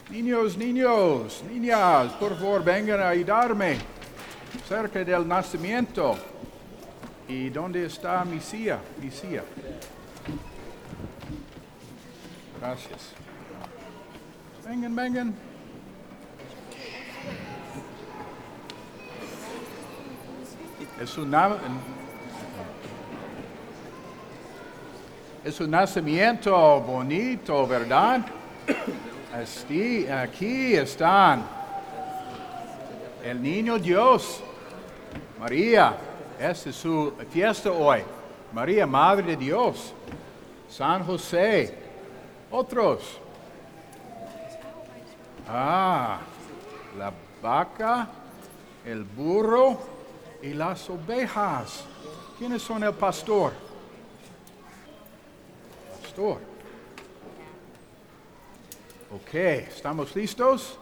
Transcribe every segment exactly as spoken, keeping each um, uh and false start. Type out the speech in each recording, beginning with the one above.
Niños, niños, niñas, por favor vengan a ayudarme cerca del nacimiento. ¿Y dónde está mi silla? Mi silla. Gracias. Vengan, vengan. Es un, es un nacimiento bonito, ¿verdad? Así, aquí están. El niño Dios, María, esta es su fiesta hoy. María, Madre de Dios. San José. Otros. Ah, la vaca, el burro y las ovejas. ¿Quiénes son el pastor? Pastor. Ok, ¿estamos listos?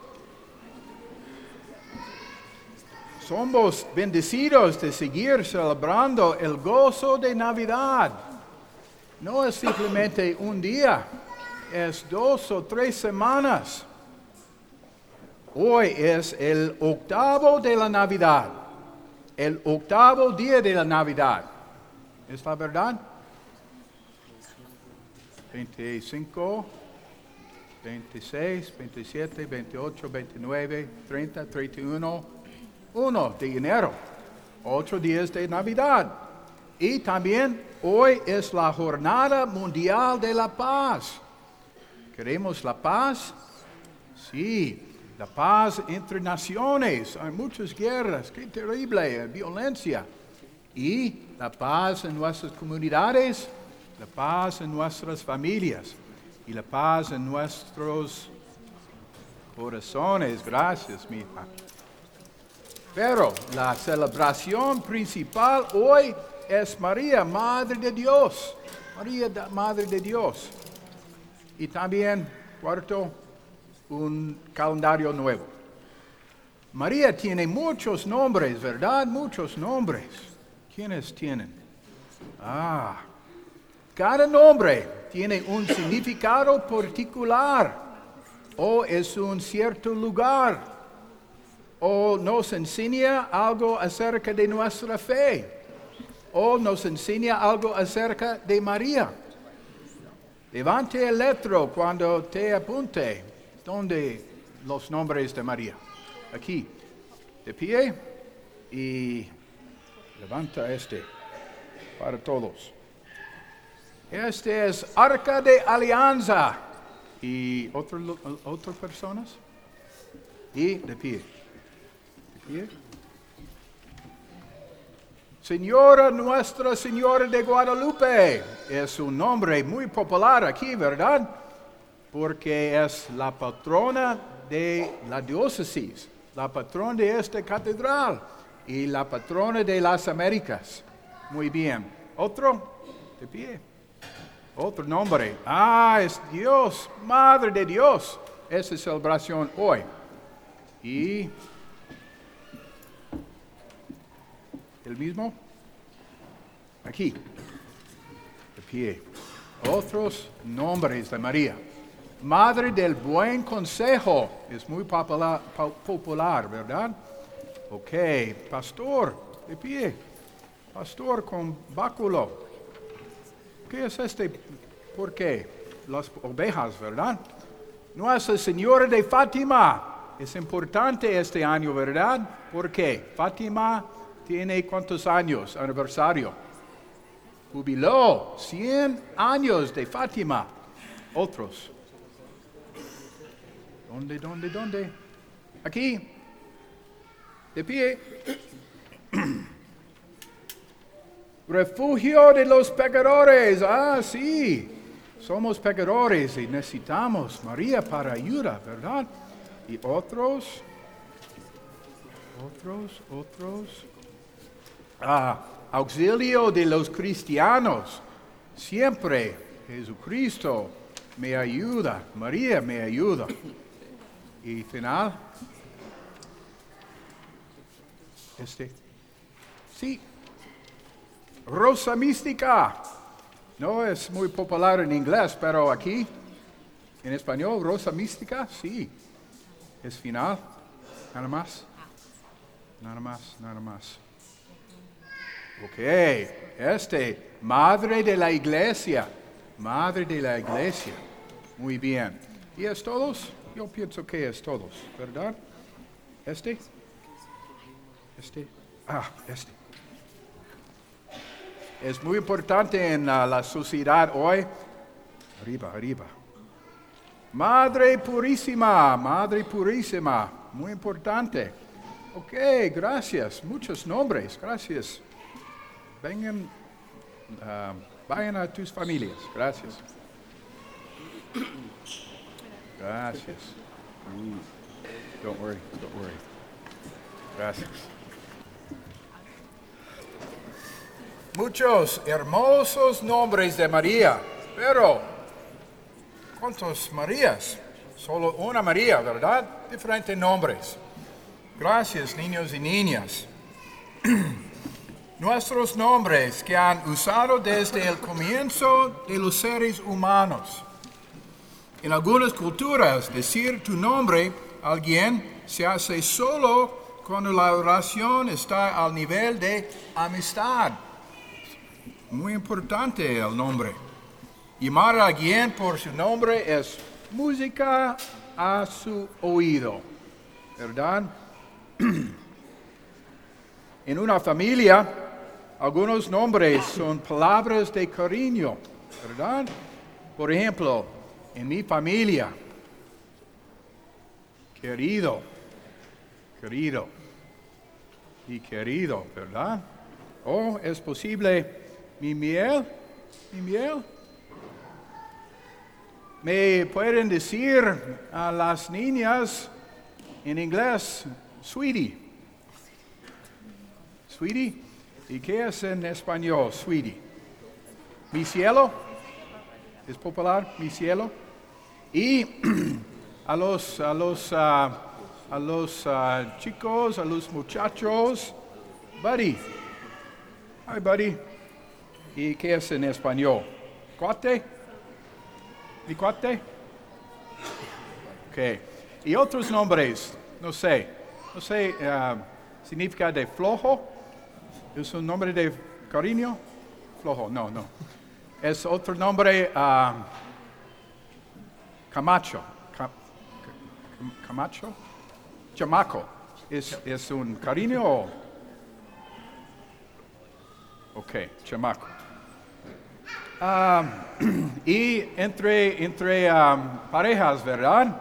Somos bendecidos de seguir celebrando el gozo de Navidad. No es simplemente un día, es dos o tres semanas. Hoy es el octavo de la Navidad, el octavo día de la Navidad. ¿Es la verdad? veinticinco, veintiséis, veintisiete, veintiocho, veintinueve, treinta, treinta y uno, uno de enero, ocho días de Navidad. Y también hoy es la Jornada Mundial de la Paz. ¿Queremos la paz? Sí. La paz entre naciones, hay muchas guerras, qué terrible, violencia. Y la paz en nuestras comunidades, la paz en nuestras familias y la paz en nuestros corazones. Gracias, mi hija. Pero la celebración principal hoy es María, Madre de Dios. María, Madre de Dios. Y también, cuarto, un calendario nuevo. María tiene muchos nombres, ¿verdad? Muchos nombres. ¿Quiénes tienen? Ah, cada nombre tiene un significado particular, o es un cierto lugar, o nos enseña algo acerca de nuestra fe, o nos enseña algo acerca de María. Levante el letro cuando te apunte. ¿Dónde los nombres de María? Aquí, de pie, y levanta este para todos. Este es Arca de Alianza. ¿Y otras otras personas? Y de pie. De pie. Señora Nuestra Señora de Guadalupe. Es un nombre muy popular aquí, ¿verdad? Porque es la patrona de la diócesis, la patrona de esta catedral y la patrona de las Américas. Muy bien. ¿Otro? De pie. Otro nombre. Ah, es Dios, Madre de Dios. Esa celebración hoy. Y el mismo. Aquí. De pie. Otros nombres de María. Madre del Buen Consejo, es muy popular, popular, ¿verdad? Ok, pastor, de pie, pastor con báculo. ¿Qué es este? ¿Por qué? Las ovejas, ¿verdad? Nuestra Señora de Fátima, es importante este año, ¿verdad? ¿Por qué? Fátima tiene ¿cuántos años? Aniversario. Jubiló, cien años de Fátima. Otros. ¿Dónde, dónde, dónde? Aquí. De pie. Refugio de los pecadores. Ah, sí. Somos pecadores y necesitamos María para ayuda, ¿verdad? Y otros. Otros, otros. Ah, auxilio de los cristianos. Siempre Jesucristo me ayuda. María me ayuda. Y final, este, sí, Rosa Mística. No es muy popular en inglés, pero aquí, en español, Rosa Mística, sí. ¿Es final? ¿Nada más? Nada más, nada más. Ok, este, madre de la iglesia. Madre de la iglesia. Muy bien. ¿Y es todos? Yo pienso que es todos, ¿verdad? ¿Este? ¿Este? Ah, este. Es muy importante en uh, la sociedad hoy. Arriba, arriba. Madre purísima, Madre purísima. Muy importante. Ok, gracias. Muchos nombres, gracias. Vengan, uh, vayan a tus familias. Gracias. Gracias. Mm. Don't worry, don't worry. Gracias. Muchos hermosos nombres de María, pero ¿cuántos Marías? Solo una María, ¿verdad? Diferentes nombres. Gracias, niños y niñas. Nuestros nombres que han usado desde el comienzo de los seres humanos. En algunas culturas, decir tu nombre a alguien se hace solo cuando la oración está al nivel de amistad. Muy importante el nombre. Llamar a alguien por su nombre es música a su oído, ¿verdad? En una familia, algunos nombres son palabras de cariño, ¿verdad? Por ejemplo, en mi familia, querido, querido y querido, ¿verdad? O es posible, mi miel, mi miel. Me pueden decir a las niñas en inglés, sweetie. Sweetie. ¿Y qué es en español, sweetie? Mi cielo. ¿Es popular? Mi cielo. Y a los, a los, uh, a los uh, chicos, a los muchachos, buddy. Hi, buddy. ¿Y qué es en español? ¿Cuate? ¿Mi cuate? Ok. ¿Y otros nombres? No sé. No sé, uh, significa de flojo. ¿Es un nombre de cariño? Flojo, no, no. Es otro nombre, uh, Camacho. Ca- Camacho? Chamaco. ¿Es, ¿Es un cariño o...? Ok, chamaco. Um, y entre, entre um, parejas, ¿verdad?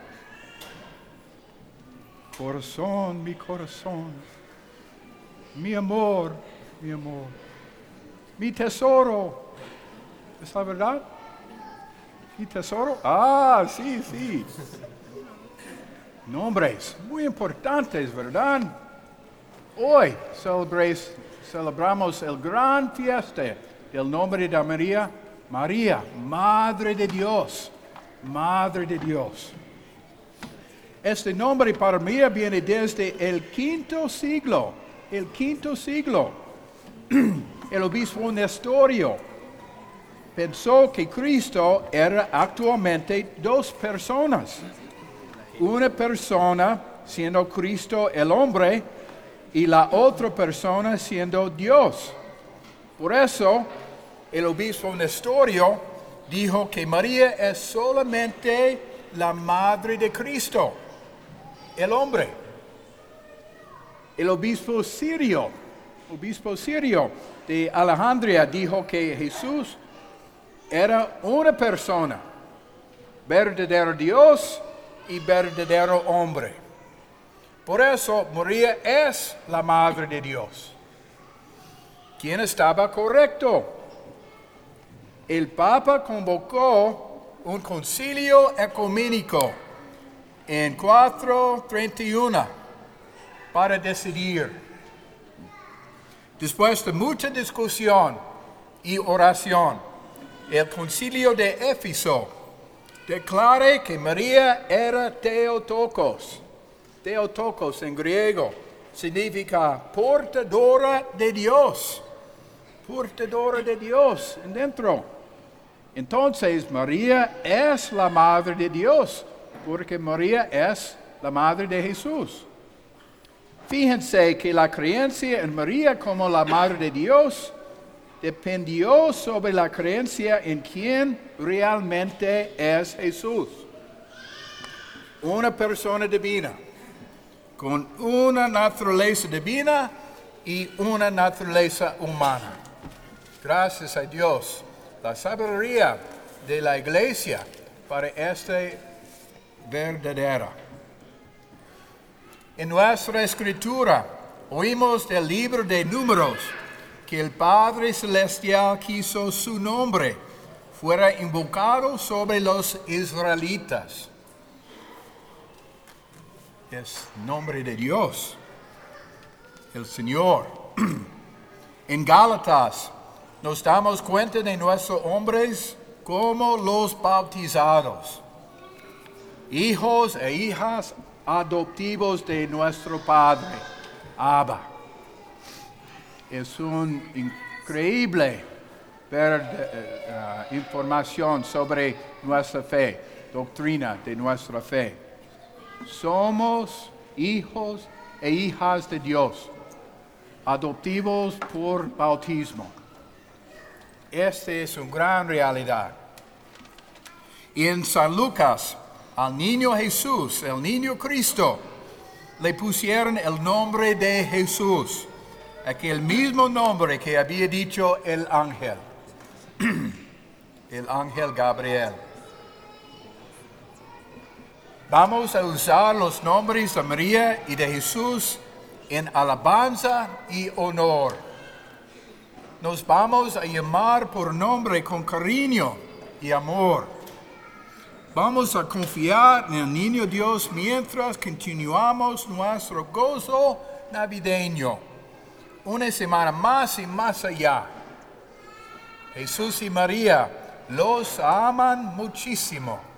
Corazón, mi corazón, mi amor, mi amor, mi tesoro. ¿Es la verdad? ¿Mi tesoro? Ah, sí, sí. Nombres muy importantes, ¿verdad? Hoy celebres, celebramos el gran fiesta del nombre de María, María, Madre de Dios, Madre de Dios. Este nombre para María viene desde el quinto siglo, el quinto siglo. El obispo Nestorio pensó que Cristo era actualmente dos personas. Una persona siendo Cristo el hombre y la otra persona siendo Dios. Por eso, el obispo Nestorio dijo que María es solamente la madre de Cristo, el hombre. El obispo Sirio, obispo Sirio de Alejandría dijo que Jesús era una persona, verdadero Dios y verdadero hombre. Por eso María es la madre de Dios. ¿Quién estaba correcto? El Papa convocó un concilio ecuménico en cuatrocientos treinta y uno para decidir. Después de mucha discusión y oración, el concilio de Éfeso declara que María era Theotokos. Theotokos en griego significa portadora de Dios. Portadora de Dios en dentro. Entonces María es la madre de Dios, porque María es la madre de Jesús. Fíjense que la creencia en María como la madre de Dios dependió sobre la creencia en quien realmente es Jesús. Una persona divina, con una naturaleza divina y una naturaleza humana. Gracias a Dios, la sabiduría de la iglesia para este verdadera. En nuestra escritura oímos del libro de Números que el Padre Celestial quiso su nombre fuera invocado sobre los israelitas. Es nombre de Dios, el Señor. En Gálatas nos damos cuenta de nuestros hombres como los bautizados, hijos e hijas adoptivos de nuestro Padre, Abba. Es una increíble ver, uh, información sobre nuestra fe, doctrina de nuestra fe. Somos hijos e hijas de Dios, adoptivos por bautismo. Esta es una gran realidad. Y en San Lucas, al niño Jesús, el niño Cristo, le pusieron el nombre de Jesús, aquel mismo nombre que había dicho el ángel, el ángel Gabriel. Vamos a usar los nombres de María y de Jesús en alabanza y honor. Nos vamos a llamar por nombre con cariño y amor. Vamos a confiar en el niño Dios mientras continuamos nuestro gozo navideño. Una semana más y más allá. Jesús y María los aman muchísimo.